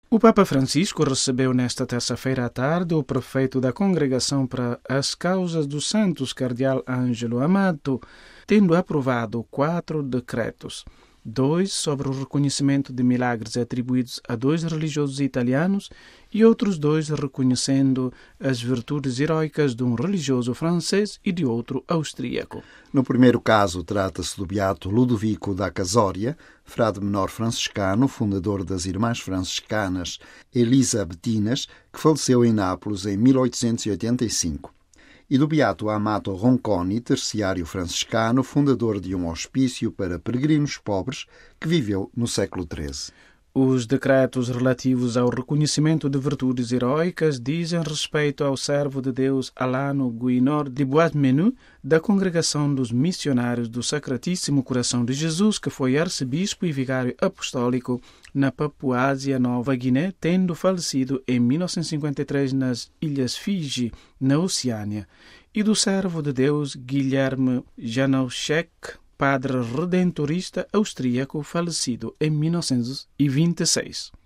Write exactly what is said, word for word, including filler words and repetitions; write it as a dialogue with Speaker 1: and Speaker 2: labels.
Speaker 1: O Papa Francisco recebeu nesta terça-feira à tarde o prefeito da Congregação para as Causas dos Santos, cardeal Ângelo Amato, tendo aprovado quatro decretos. Dois sobre o reconhecimento de milagres atribuídos a dois religiosos italianos e outros dois reconhecendo as virtudes heróicas de um religioso francês e de outro austríaco.
Speaker 2: No primeiro caso, trata-se do beato Ludovico da Casória, frade menor franciscano, fundador das Irmãs Franciscanas Elisabetinas, que faleceu em Nápoles em mil oitocentos e oitenta e cinco. E do beato Amato Ronconi, terciário franciscano, fundador de um hospício para peregrinos pobres, que viveu no século treze.
Speaker 1: Os decretos relativos ao reconhecimento de virtudes heróicas dizem respeito ao servo de Deus Alano Guinor de Boismenu, da Congregação dos Missionários do Sacratíssimo Coração de Jesus, que foi arcebispo e vigário apostólico na Papuásia Nova Guiné, tendo falecido em mil novecentos e cinquenta e três nas Ilhas Fiji, na Oceânia, e do servo de Deus Guilherme Janauschek, padre redentorista austríaco, falecido em mil novecentos e vinte e seis.